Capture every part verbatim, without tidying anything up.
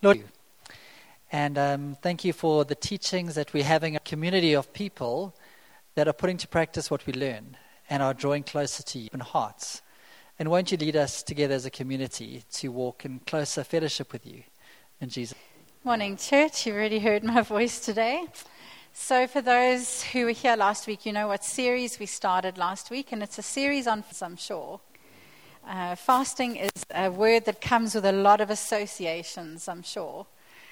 Lord, and um, thank you for the teachings that we're having a community of people that are putting to practice what we learn and are drawing closer to you in hearts. And won't you lead us together as a community to walk in closer fellowship with you in Jesus? Morning, church. You already heard my voice today. So for those who were here last week, you know what series we started last week, and it's a series on, I'm sure. Uh, fasting is a word that comes with a lot of associations, I'm sure.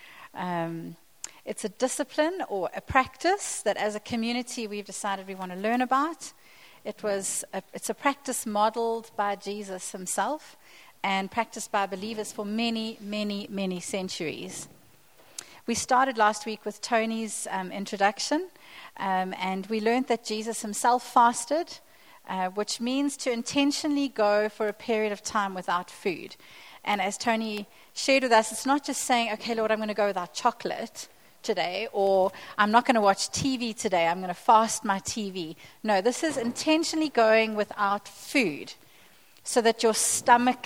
Um, it's a discipline or a practice that as a community we've decided we want to learn about. It was a, it's a practice modeled by Jesus himself and practiced by believers for many, many, many centuries. We started last week with Tony's um, introduction, um, and we learned that Jesus himself fasted, uh, which means to intentionally go for a period of time without food. And as Tony shared with us, it's not just saying, okay, Lord, I'm going to go without chocolate today, or I'm not going to watch T V today, I'm going to fast my T V. No, this is intentionally going without food so that your stomach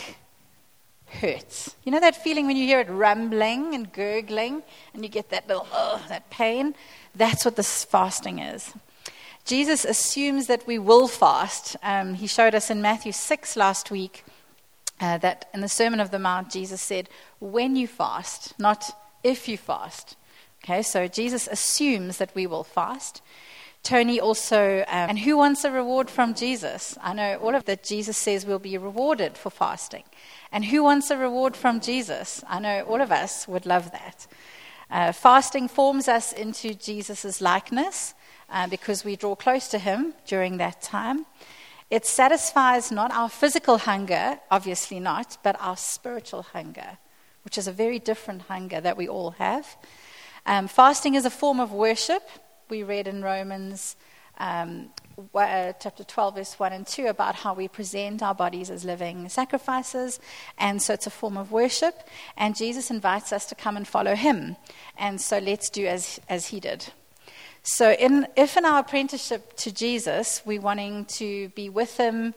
hurts. You know that feeling when you hear it rumbling and gurgling and you get that little, oh, that pain? That's what this fasting is. Jesus assumes that we will fast. Um, he showed us in Matthew six last week uh, that in the Sermon of the Mount, Jesus said, when you fast, not if you fast. Okay, so Jesus assumes that we will fast. Tony also, um, and who wants a reward from Jesus? I know all of that Jesus says we'll be rewarded for fasting. And who wants a reward from Jesus? I know all of us would love that. Uh, fasting forms us into Jesus' likeness uh, because we draw close to him during that time. It satisfies not our physical hunger, obviously not, but our spiritual hunger, which is a very different hunger that we all have. Um, fasting is a form of worship. We read in Romans um, uh, chapter twelve, verse one and two about how we present our bodies as living sacrifices. And so it's a form of worship. And Jesus invites us to come and follow him. And so let's do as, as he did. So in, if in our apprenticeship to Jesus, we're wanting to be with him,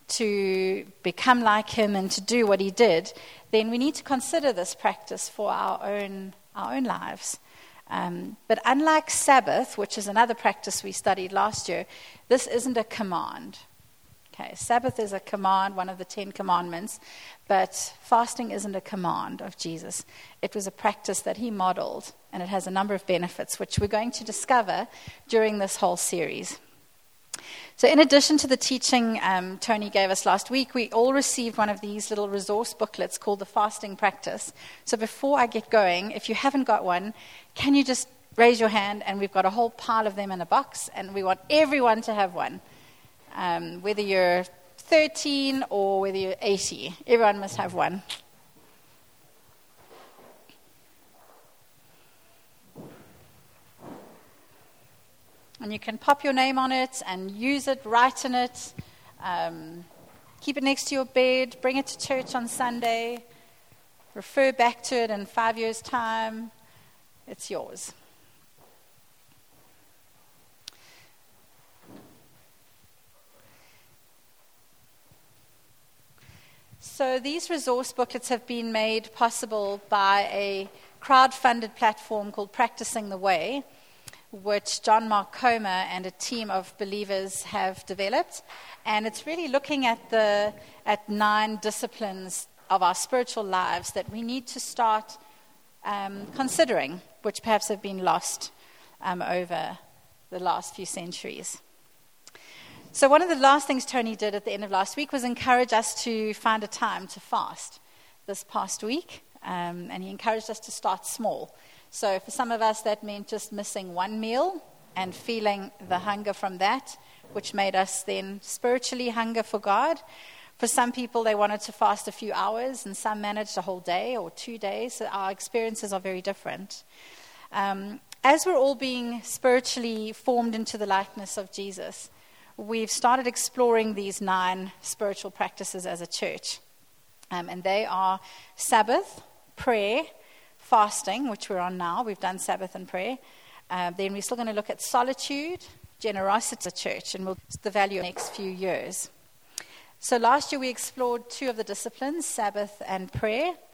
to become like him, and to do what he did, then we need to consider this practice for our own, our own lives. Um, but unlike Sabbath, which is another practice we studied last year, this isn't a command. Okay, Sabbath is a command, one of the Ten Commandments, but fasting isn't a command of Jesus. It was a practice that he modeled, and it has a number of benefits, which we're going to discover during this whole series. So in addition to the teaching um, Tony gave us last week, we all received one of these little resource booklets called the Fasting Practice. So before I get going, if you haven't got one, can you just raise your hand? And we've got a whole pile of them in a box, and we want everyone to have one. Um, whether you're thirteen or whether you're eighty, everyone must have one. And you can pop your name on it and use it, write in it, um, keep it next to your bed, bring it to church on Sunday, refer back to it in five years' time. It's yours. So these resource booklets have been made possible by a crowd-funded platform called Practicing the Way, which John Mark Comer and a team of believers have developed. And it's really looking at the at nine disciplines of our spiritual lives that we need to start um, considering, which perhaps have been lost um, over the last few centuries. So one of the last things Tony did at the end of last week was encourage us to find a time to fast this past week. Um, and he encouraged us to start small. So for some of us, that meant just missing one meal and feeling the hunger from that, which made us then spiritually hunger for God. For some people, they wanted to fast a few hours, and some managed a whole day or two days. So our experiences are very different. Um, as we're all being spiritually formed into the likeness of Jesus, we've started exploring these nine spiritual practices as a church. Um, and they are Sabbath, prayer, fasting, which we're on now. We've done Sabbath and prayer. Uh, then we're still going to look at solitude, generosity as a church, and we'll the value in the next few years. So last year we explored two of the disciplines, Sabbath and prayer.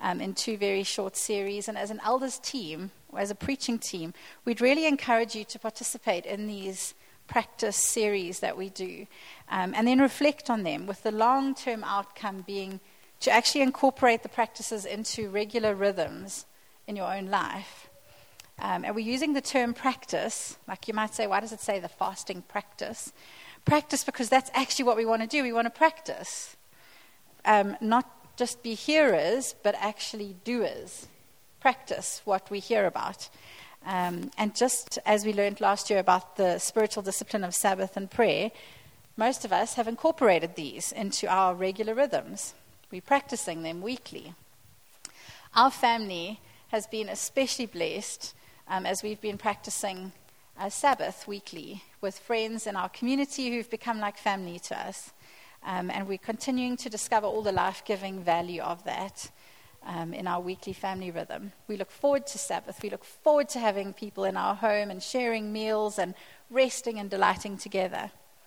um, in two very short series. And as an elders team, or as a preaching team, we'd really encourage you to participate in these practice series that we do, um, and then reflect on them, with the long-term outcome being to actually incorporate the practices into regular rhythms in your own life. Um, and we're using the term practice, like you might say, why does it say the fasting practice? Practice because that's actually what we want to do. We want to practice. Um, not just be hearers, but actually doers. Practice what we hear about. Um, and just as we learned last year about the spiritual discipline of Sabbath and prayer, most of us have incorporated these into our regular rhythms. We're practicing them weekly. Our family has been especially blessed um, as we've been practicing uh, Sabbath weekly with friends in our community who've become like family to us. Um, and we're continuing to discover all the life-giving value of that um, in our weekly family rhythm. We look forward to Sabbath. We look forward to having people in our home and sharing meals and resting and delighting together.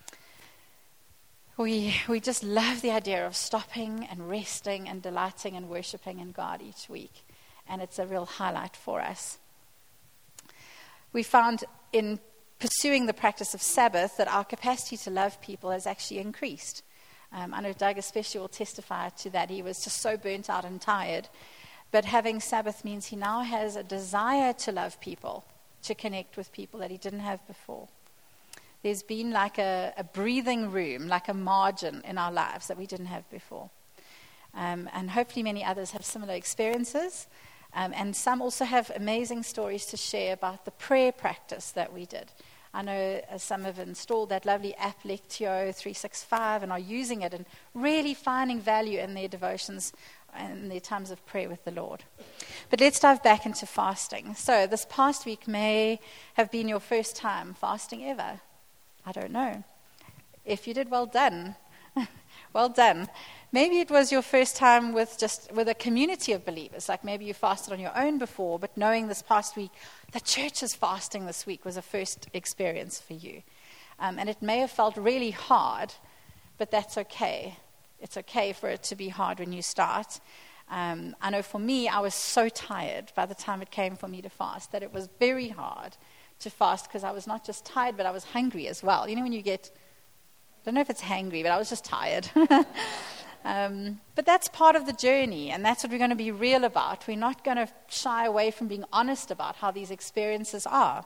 We we just love the idea of stopping and resting and delighting and worshiping in God each week. And it's a real highlight for us. We found in pursuing the practice of Sabbath that our capacity to love people has actually increased. Um, I know Doug especially will testify to that. He was just so burnt out and tired. But having Sabbath means he now has a desire to love people, to connect with people that he didn't have before. There's been like a, a breathing room, like a margin in our lives that we didn't have before. Um, and hopefully many others have similar experiences. Um, and some also have amazing stories to share about the prayer practice that we did. I know uh, some have installed that lovely app Lectio three sixty-five and are using it and really finding value in their devotions and their times of prayer with the Lord. But let's dive back into fasting. So this past week may have been your first time fasting ever. I don't know. If you did, well done. Well done. Maybe it was your first time with just with a community of believers. Like maybe you fasted on your own before, but knowing this past week, the church is fasting this week was a first experience for you. Um, and it may have felt really hard, but that's okay. It's okay for it to be hard when you start. Um, I know for me, I was so tired by the time it came for me to fast that it was very hard to fast because I was not just tired, but I was hungry as well. You know when you get, I don't know if it's hangry, but I was just tired. Um, but that's part of the journey, and that's what we're going to be real about. We're not going to shy away from being honest about how these experiences are.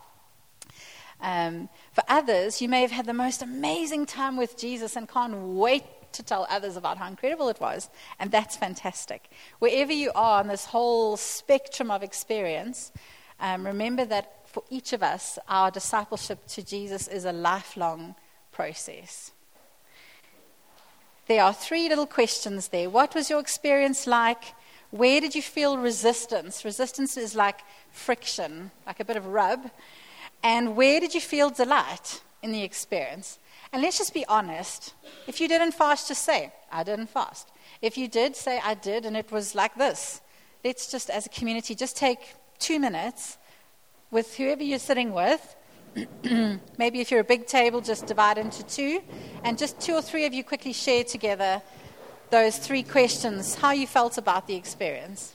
Um, for others, you may have had the most amazing time with Jesus and can't wait to tell others about how incredible it was, and that's fantastic. Wherever you are on this whole spectrum of experience, um, remember that for each of us, our discipleship to Jesus is a lifelong process. There are three little questions there. What was your experience like? Where did you feel resistance? Resistance is like friction, like a bit of rub. And where did you feel delight in the experience? And let's just be honest. If you didn't fast, just say, I didn't fast. If you did, say, I did, and it was like this. Let's just, as a community, just take two minutes with whoever you're sitting with. Maybe if you're a big table, just divide into two, and just two or three of you quickly share together those three questions, how you felt about the experience.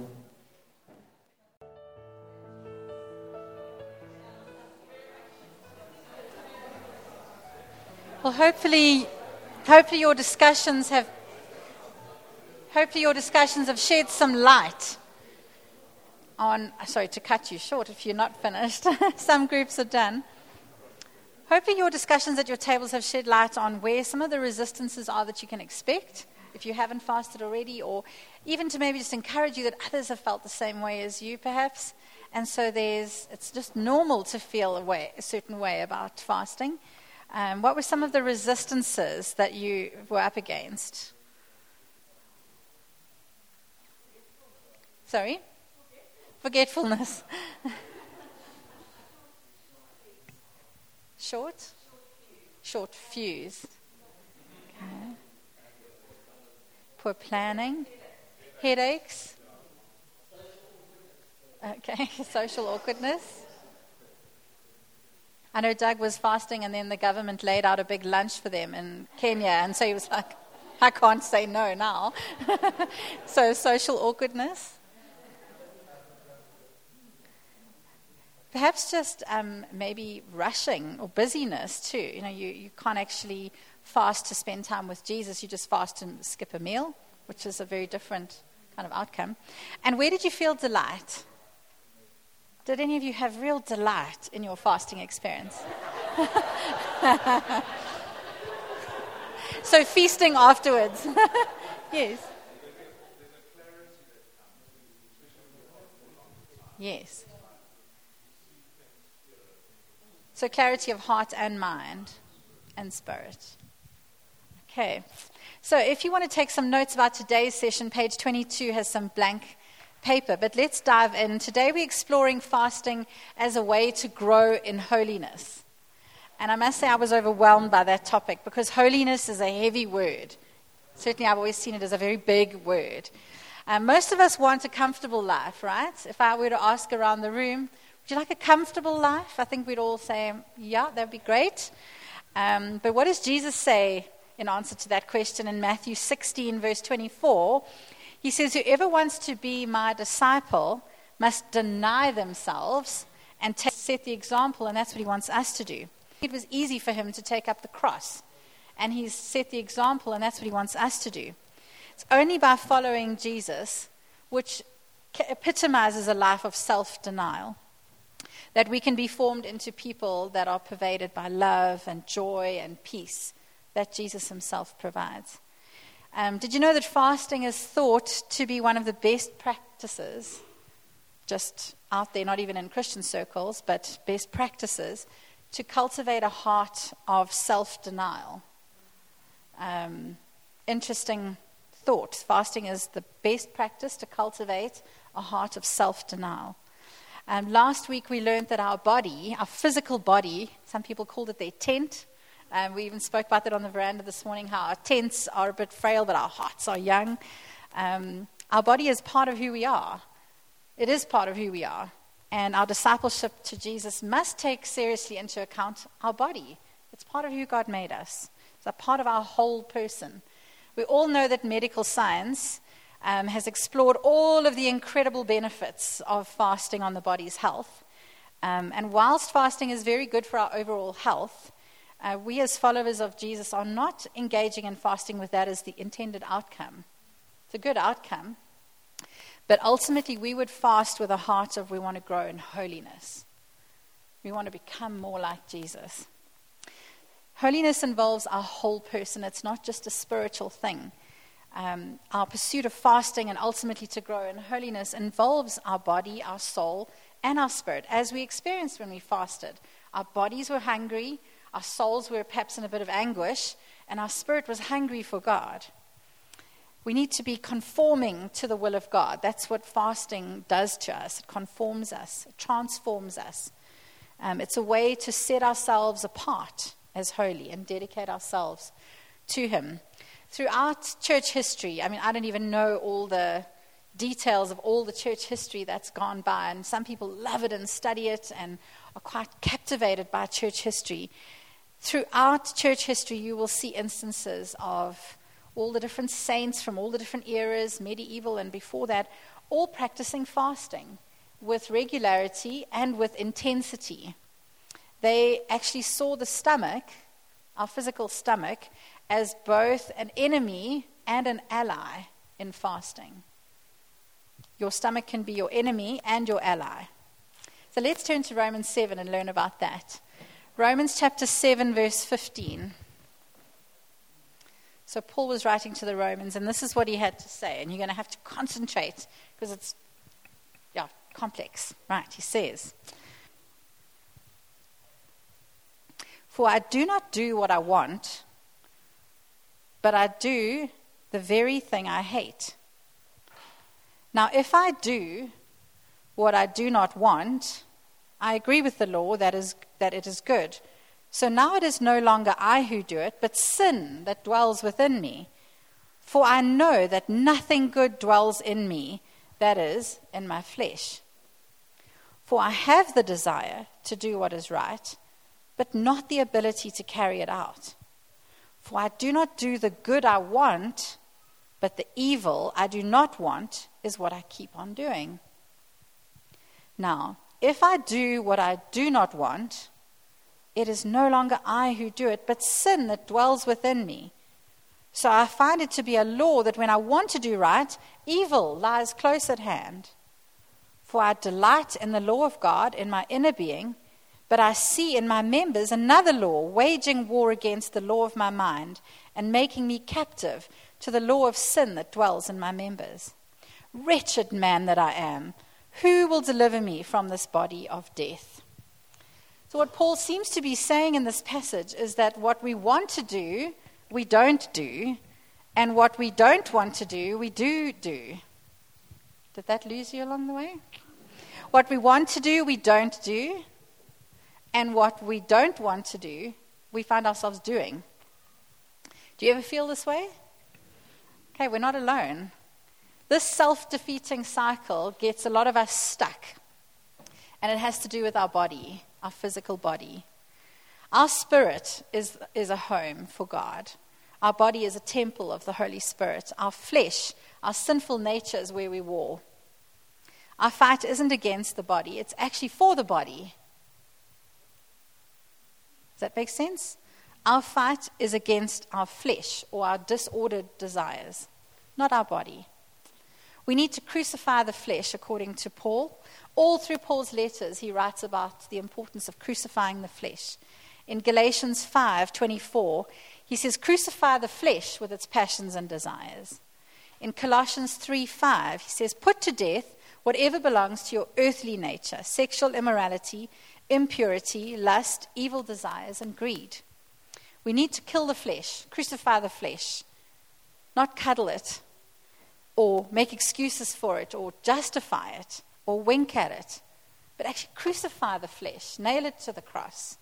Well, hopefully, hopefully your discussions have, hopefully your discussions have shed some light on, sorry to cut you short if you're not finished. Some groups are done. Hopefully your discussions at your tables have shed light on where some of the resistances are that you can expect if you haven't fasted already, or even to maybe just encourage you that others have felt the same way as you perhaps. And so there's, it's just normal to feel a, way, a certain way about fasting. Um, what were some of the resistances that you were up against? Sorry? Forgetfulness. Short? Short fuse. Okay. Poor planning. Headaches. Okay, social awkwardness. I know Doug was fasting and then the government laid out a big lunch for them in Kenya, and so he was like, I can't say no now. So social awkwardness. Perhaps just um, maybe rushing or busyness too. You know, you, you can't actually fast to spend time with Jesus. You just fast and skip a meal, which is a very different kind of outcome. And where did you feel delight? Did any of you have real delight in your fasting experience? So feasting afterwards. Yes. Yes. So clarity of heart and mind and spirit. Okay. So if you want to take some notes about today's session, page twenty-two has some blank paper. But let's dive in. Today we're exploring fasting as a way to grow in holiness. And I must say I was overwhelmed by that topic because holiness is a heavy word. Certainly I've always seen it as a very big word. Um, most of us want a comfortable life, right? If I were to ask around the room, would you like a comfortable life? I think we'd all say, yeah, that'd be great. Um, but what does Jesus say in answer to that question in Matthew sixteen, verse twenty-four? He says, whoever wants to be my disciple must deny themselves and take, set the example, and that's what he wants us to do. It was easy for him to take up the cross, and he's set the example, and that's what he wants us to do. It's only by following Jesus, which epitomizes a life of self-denial, that we can be formed into people that are pervaded by love and joy and peace that Jesus himself provides. Um, did you know that fasting is thought to be one of the best practices, just out there, not even in Christian circles, but best practices, to cultivate a heart of self-denial? Um, interesting thought. Fasting is the best practice to cultivate a heart of self-denial. Um, last week we learned that our body, our physical body, some people called it their tent. Um, we even spoke about that on the veranda this morning, how our tents are a bit frail, but our hearts are young. Um, our body is part of who we are. It is part of who we are. And our discipleship to Jesus must take seriously into account our body. It's part of who God made us. It's a part of our whole person. We all know that medical science um, has explored all of the incredible benefits of fasting on the body's health. Um, and whilst fasting is very good for our overall health, Uh, we as followers of Jesus are not engaging in fasting with that as the intended outcome. It's a good outcome. But ultimately we would fast with a heart of we want to grow in holiness. We want to become more like Jesus. Holiness involves our whole person. It's not just a spiritual thing. Um, our pursuit of fasting and ultimately to grow in holiness involves our body, our soul, and our spirit, as we experienced when we fasted. Our bodies were hungry. Our souls were perhaps in a bit of anguish, and our spirit was hungry for God. We need to be conforming to the will of God. That's what fasting does to us. It conforms us, it transforms us. Um, it's a way to set ourselves apart as holy and dedicate ourselves to Him. Throughout church history, I mean, I don't even know all the details of all the church history that's gone by, and some people love it and study it and are quite captivated by church history. Throughout church history, you will see instances of all the different saints from all the different eras, medieval and before that, all practicing fasting with regularity and with intensity. They actually saw the stomach, our physical stomach, as both an enemy and an ally in fasting. Your stomach can be your enemy and your ally. So let's turn to Romans seven and learn about that. Romans chapter seven, verse fifteen. So Paul was writing to the Romans, and this is what he had to say. And you're going to have to concentrate because it's, yeah, complex. Right, he says, "For I do not do what I want, but I do the very thing I hate. Now, if I do what I do not want, I agree with the law that is that it is good. So now it is no longer I who do it, but sin that dwells within me. For I know that nothing good dwells in me, that is, in my flesh. For I have the desire to do what is right, but not the ability to carry it out. For I do not do the good I want, but the evil I do not want is what I keep on doing. Now, if I do what I do not want, it is no longer I who do it, but sin that dwells within me. So I find it to be a law that when I want to do right, evil lies close at hand. For I delight in the law of God in my inner being, but I see in my members another law, waging war against the law of my mind and making me captive to the law of sin that dwells in my members. Wretched man that I am, who will deliver me from this body of death? So what Paul seems to be saying in this passage is that what we want to do, we don't do, and what we don't want to do, we do do. Did that lose you along the way? What we want to do, we don't do. And what we don't want to do, we find ourselves doing. Do you ever feel this way? Okay, we're not alone. This self-defeating cycle gets a lot of us stuck. And it has to do with our body, our physical body. Our spirit is, is a home for God. Our body is a temple of the Holy Spirit. Our flesh, our sinful nature is where we war. Our fight isn't against the body, it's actually for the body. Does that make sense? Our fight is against our flesh or our disordered desires, not our body. We need to crucify the flesh, according to Paul. All through Paul's letters, he writes about the importance of crucifying the flesh. In Galatians five twenty-four, he says, crucify the flesh with its passions and desires. In Colossians three five, he says, put to death whatever belongs to your earthly nature, sexual immorality, impurity, lust, evil desires, and greed. We need to kill the flesh, crucify the flesh, not cuddle it, or make excuses for it, or justify it, or wink at it, but actually crucify the flesh, nail it to the cross.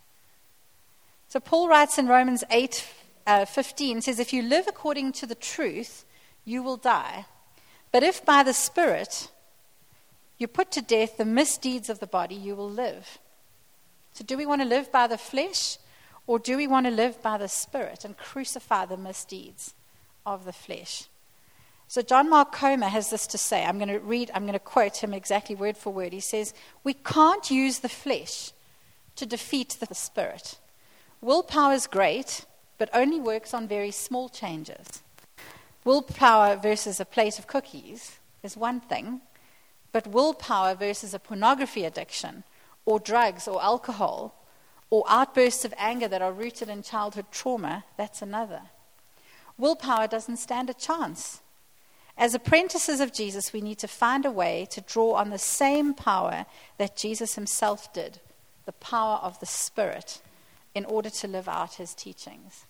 So Paul writes in Romans eight fifteen, says, if you live according to the truth, you will die. But if by the Spirit you put to death the misdeeds of the body, you will live. So do we want to live by the flesh, or do we want to live by the Spirit and crucify the misdeeds of the flesh? So John Mark Comer has this to say. I'm going to read, I'm going to quote him exactly word for word. He says, we can't use the flesh to defeat the Spirit. Willpower is great, but only works on very small changes. Willpower versus a plate of cookies is one thing, but willpower versus a pornography addiction, or drugs or alcohol, or outbursts of anger that are rooted in childhood trauma, that's another. Willpower doesn't stand a chance. As apprentices of Jesus, we need to find a way to draw on the same power that Jesus himself did, the power of the Spirit, in order to live out his teachings.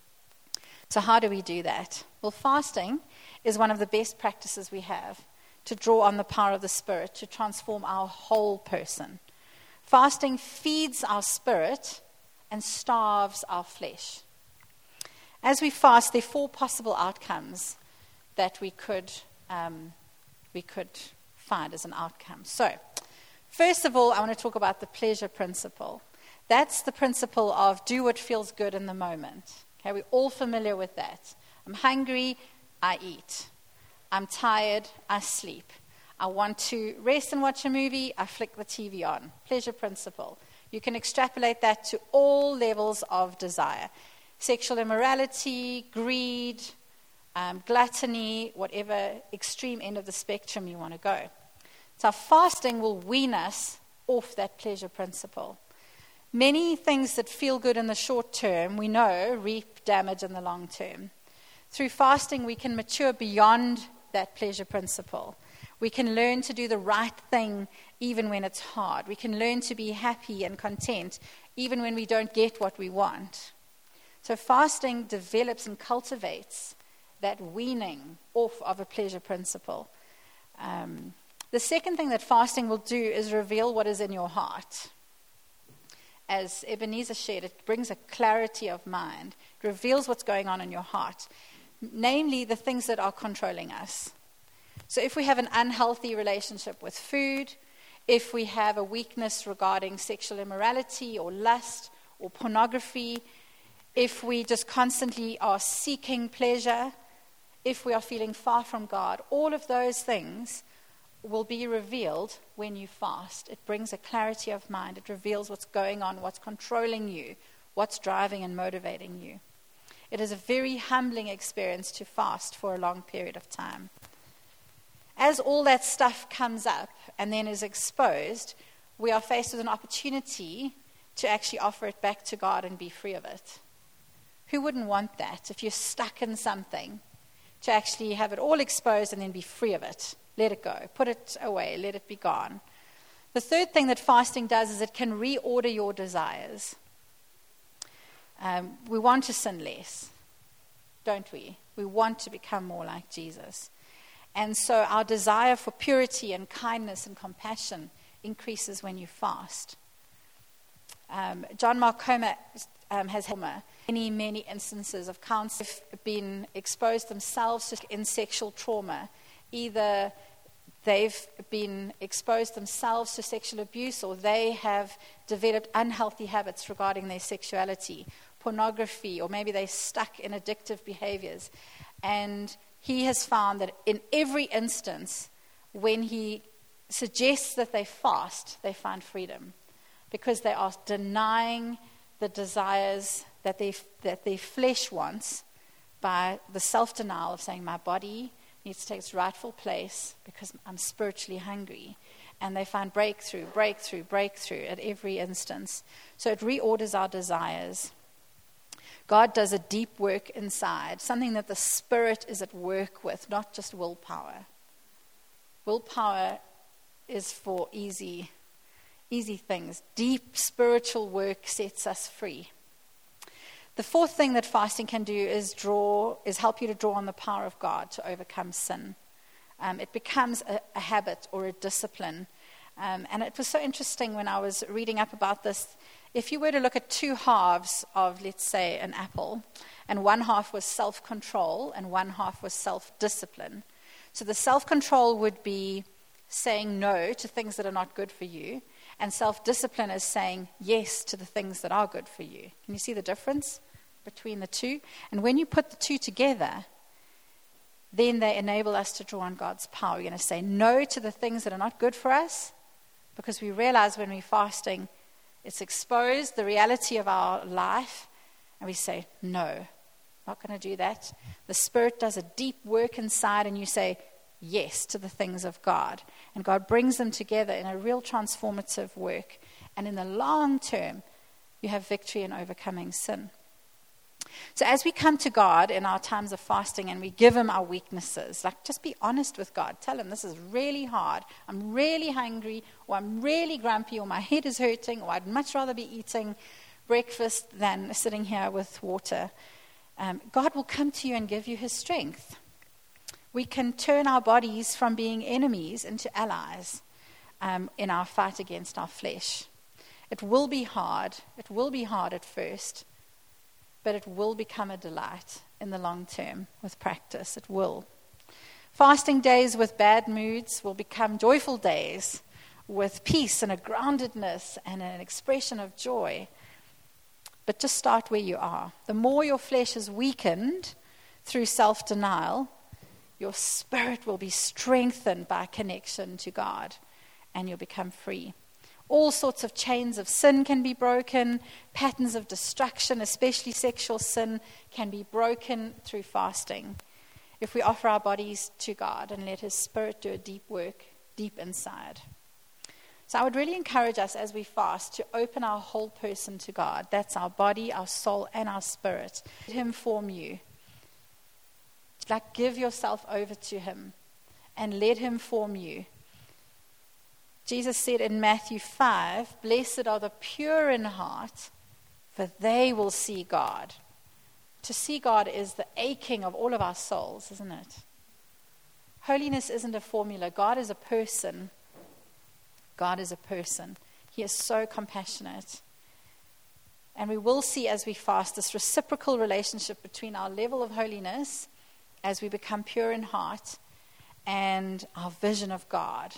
So how do we do that? Well, fasting is one of the best practices we have to draw on the power of the Spirit to transform our whole person. Fasting feeds our spirit and starves our flesh. As we fast, there are four possible outcomes that we could um, we could find as an outcome. So, first of all, I want to talk about the pleasure principle. That's the principle of do what feels good in the moment. Okay, we're all familiar with that. I'm hungry, I eat. I'm tired, I sleep. I want to rest and watch a movie, I flick the T V on. Pleasure principle. You can extrapolate that to all levels of desire. Sexual immorality, greed, um, gluttony, whatever extreme end of the spectrum you want to go. So fasting will wean us off that pleasure principle. Many things that feel good in the short term, we know, reap damage in the long term. Through fasting, we can mature beyond that pleasure principle. We can learn to do the right thing even when it's hard. We can learn to be happy and content even when we don't get what we want. So fasting develops and cultivates that weaning off of a pleasure principle. Um, the second thing that fasting will do is reveal what is in your heart. As Ebenezer shared, it brings a clarity of mind. It reveals what's going on in your heart, namely the things that are controlling us. So if we have an unhealthy relationship with food, if we have a weakness regarding sexual immorality or lust or pornography, if we just constantly are seeking pleasure, if we are feeling far from God, all of those things will be revealed when you fast. It brings a clarity of mind. It reveals what's going on, what's controlling you, what's driving and motivating you. It is a very humbling experience to fast for a long period of time. As all that stuff comes up and then is exposed, we are faced with an opportunity to actually offer it back to God and be free of it. Who wouldn't want that? If you're stuck in something, to actually have it all exposed and then be free of it. Let it go. Put it away. Let it be gone. The third thing that fasting does is it can reorder your desires. Um, we want to sin less, don't we? We want to become more like Jesus. And so our desire for purity and kindness and compassion increases when you fast. Um, John Mark Comer um, has many, many instances of counselors who've been exposed themselves to in sexual trauma. Either they've been exposed themselves to sexual abuse, or they have developed unhealthy habits regarding their sexuality, pornography, or maybe they're stuck in addictive behaviors. And he has found that in every instance, when he suggests that they fast, they find freedom, because they are denying the desires that they, that their flesh wants by the self-denial of saying, my body needs to take its rightful place because I'm spiritually hungry. And they find breakthrough, breakthrough, breakthrough at every instance. So it reorders our desires. God does a deep work inside, something that the Spirit is at work with, not just willpower. Willpower is for easy, easy things. Deep spiritual work sets us free. The fourth thing that fasting can do is draw, is help you to draw on the power of God to overcome sin. Um, it becomes a, a habit or a discipline. Um, and it was so interesting when I was reading up about this. If you were to look at two halves of, let's say, an apple, and one half was self-control and one half was self-discipline. So the self-control would be saying no to things that are not good for you, and self-discipline is saying yes to the things that are good for you. Can you see the difference between the two? And when you put the two together, then they enable us to draw on God's power. We're going to say no to the things that are not good for us, because we realize when we're fasting, it's exposed, the reality of our life, and we say, no, not going to do that. The Spirit does a deep work inside, and you say yes to the things of God. And God brings them together in a real transformative work. And in the long term, you have victory in overcoming sin. So as we come to God in our times of fasting and we give Him our weaknesses, like just be honest with God. Tell Him, this is really hard. I'm really hungry, or I'm really grumpy, or my head is hurting, or I'd much rather be eating breakfast than sitting here with water. Um, God will come to you and give you His strength. We can turn our bodies from being enemies into allies um, in our fight against our flesh. It will be hard. It will be hard at first. But it will become a delight in the long term with practice. It will. Fasting days with bad moods will become joyful days with peace and a groundedness and an expression of joy. But just start where you are. The more your flesh is weakened through self-denial, your spirit will be strengthened by connection to God, and you'll become free. All sorts of chains of sin can be broken. Patterns of destruction, especially sexual sin, can be broken through fasting if we offer our bodies to God and let His Spirit do a deep work deep inside. So I would really encourage us as we fast to open our whole person to God. That's our body, our soul, and our spirit. Let Him form you. Like give yourself over to Him and let Him form you. Jesus said in Matthew five, blessed are the pure in heart, for they will see God. To see God is the aching of all of our souls, isn't it? Holiness isn't a formula. God is a person. God is a person. He is so compassionate. And we will see as we fast this reciprocal relationship between our level of holiness as we become pure in heart and our vision of God,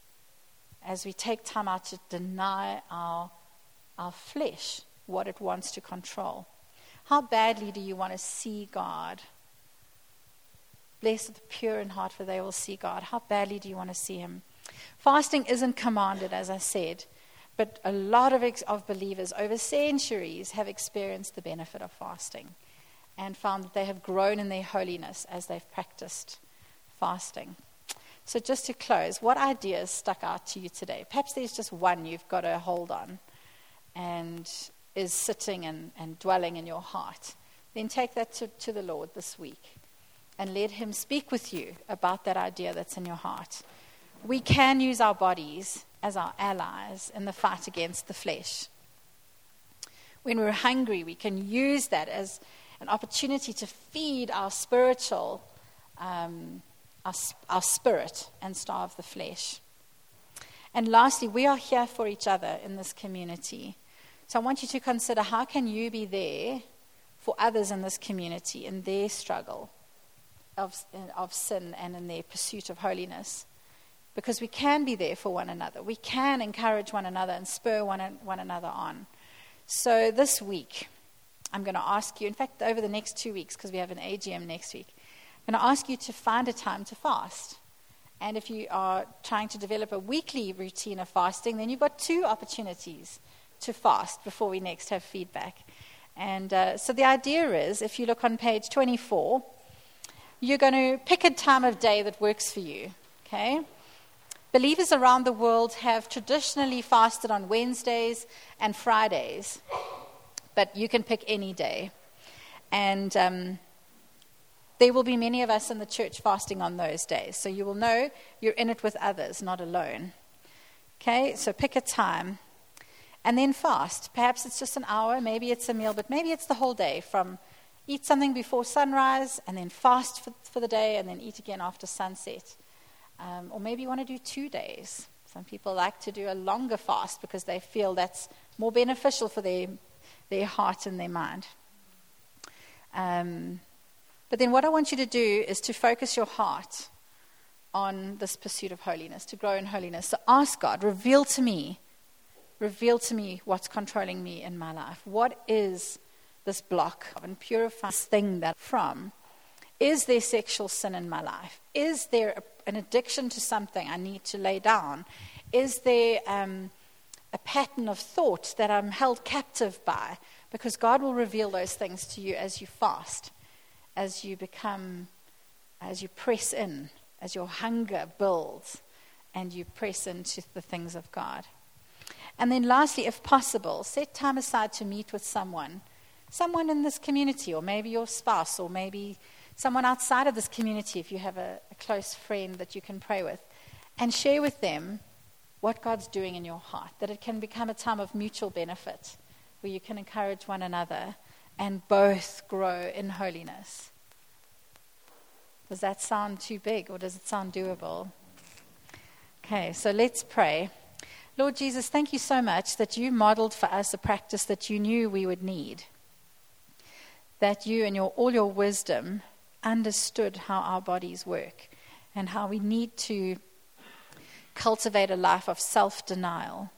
as we take time out to deny our, our flesh what it wants to control. How badly do you want to see God? Blessed are the pure in heart, for they will see God. How badly do you want to see him? Fasting isn't commanded, as I said, but a lot of, ex- of believers over centuries have experienced the benefit of fasting and found that they have grown in their holiness as they've practiced fasting. So just to close, what ideas stuck out to you today? Perhaps there's just one you've got to hold on and is sitting and, and dwelling in your heart. Then take that to, to the Lord this week and let him speak with you about that idea that's in your heart. We can use our bodies as our allies in the fight against the flesh. When we're hungry, we can use that as an opportunity to feed our spiritual, um, our, our spirit, and starve the flesh. And lastly, we are here for each other in this community. So I want you to consider, how can you be there for others in this community in their struggle of, of sin and in their pursuit of holiness? Because we can be there for one another. We can encourage one another and spur one, one another on. So this week, I'm going to ask you, in fact, over the next two weeks, because we have an A G M next week, I'm going to ask you to find a time to fast. And if you are trying to develop a weekly routine of fasting, then you've got two opportunities to fast before we next have feedback. And uh, so the idea is, if you look on page twenty-four, you're going to pick a time of day that works for you, okay? Believers around the world have traditionally fasted on Wednesdays and Fridays, but you can pick any day. And um, there will be many of us in the church fasting on those days, so you will know you're in it with others, not alone. Okay, so pick a time and then fast. Perhaps it's just an hour, maybe it's a meal, but maybe it's the whole day, from eat something before sunrise and then fast for, for the day and then eat again after sunset. Um, or maybe you want to do two days. Some people like to do a longer fast because they feel that's more beneficial for their, their heart and their mind. Um, but then what I want you to do is to focus your heart on this pursuit of holiness, to grow in holiness. So ask God, reveal to me, reveal to me what's controlling me in my life. What is this block and purify this thing that from? Is there sexual sin in my life? Is there a, an addiction to something I need to lay down? Is there um, a pattern of thought that I'm held captive by? Because God will reveal those things to you as you fast, as you become, as you press in, as your hunger builds, and you press into the things of God. And then lastly, if possible, set time aside to meet with someone, someone in this community, or maybe your spouse, or maybe someone outside of this community, if you have a, a close friend that you can pray with, and share with them what God's doing in your heart, that it can become a time of mutual benefit, where you can encourage one another and both grow in holiness. Does that sound too big, or does it sound doable? Okay, so let's pray. Lord Jesus, thank you so much that you modeled for us a practice that you knew we would need, that you in your, all your wisdom understood how our bodies work and how we need to cultivate a life of self-denial,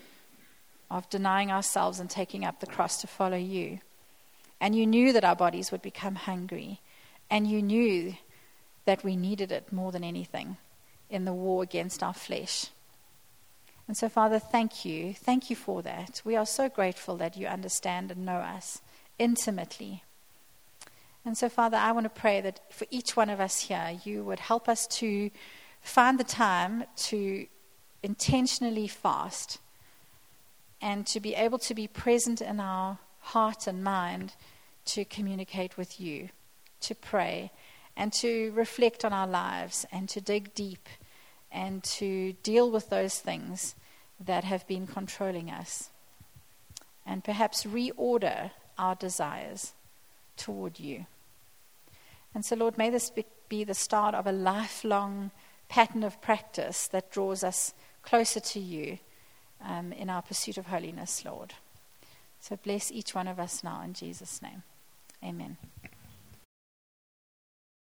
of denying ourselves and taking up the cross to follow you. And you knew that our bodies would become hungry, and you knew that we needed it more than anything in the war against our flesh. And so, Father, thank you. Thank you for that. We are so grateful that you understand and know us intimately. And so, Father, I want to pray that for each one of us here, you would help us to find the time to intentionally fast and to be able to be present in our heart and mind to communicate with you, to pray, and to reflect on our lives and to dig deep and to deal with those things that have been controlling us, and perhaps reorder our desires toward you. And so, Lord, may this be the start of a lifelong pattern of practice that draws us closer to you um, in our pursuit of holiness, Lord. So bless each one of us now in Jesus' name. Amen.